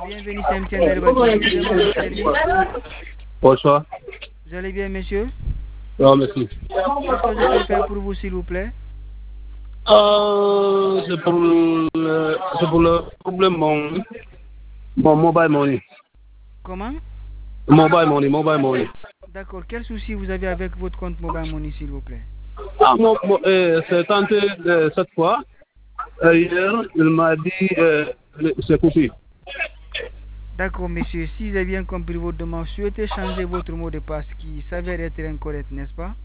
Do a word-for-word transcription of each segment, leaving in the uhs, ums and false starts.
bienvenue, c'est M T N Herbagui. Bonsoir. Vous allez bien, monsieur? Non, merci. Qu'est-ce que je peux faire pour vous, s'il vous plaît? Euh, c'est pour le, c'est pour le problème mon, mon mobile money. Comment? Mobile money, mobile money. D'accord. Quel souci vous avez avec votre compte mobile money, s'il vous plaît? Ah, mon, mon, euh, c'est tenté euh, cette fois. Euh, hier, il m'a dit euh, c'est coupé. D'accord, monsieur. Si j'ai bien compris votre demande, souhaitez changer votre mot de passe qui s'avère être incorrect, n'est-ce pas?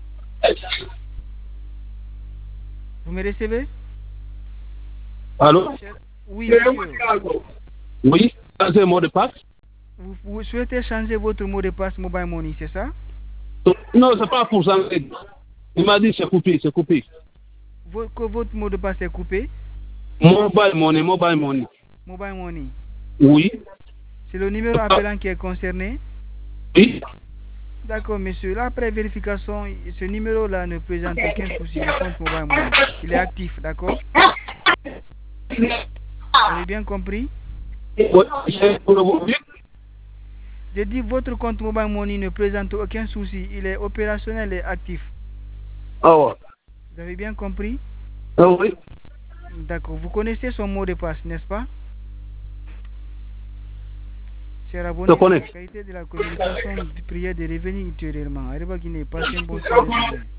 Vous me recevez? Allô? Oui, monsieur. Oui, changer mot de passe. Vous, vous souhaitez changer votre mot de passe mobile money, c'est ça? Non, c'est pas pour ça. Il m'a dit c'est coupé, c'est coupé. Vo- que votre mot de passe est coupé? Mobile money, mobile money. Mobile money. Oui. C'est le numéro appelant qui est concerné? Oui. D'accord, monsieur. Là, après vérification, ce numéro-là ne présente aucun souci. Le compte mobile money, il est actif, d'accord? Vous avez bien compris? Oui, c'est pour le mobile. J'ai dit votre compte mobile money ne présente aucun souci. Il est opérationnel et actif. Ah ouais. Vous avez bien compris? Ah oui. D'accord. Vous connaissez son mot de passe, n'est-ce pas? Cher abonné, Je connais. la qualité de la communication du prière de revenir ultérieurement. Arriba Guinée, passez une bonne soirée.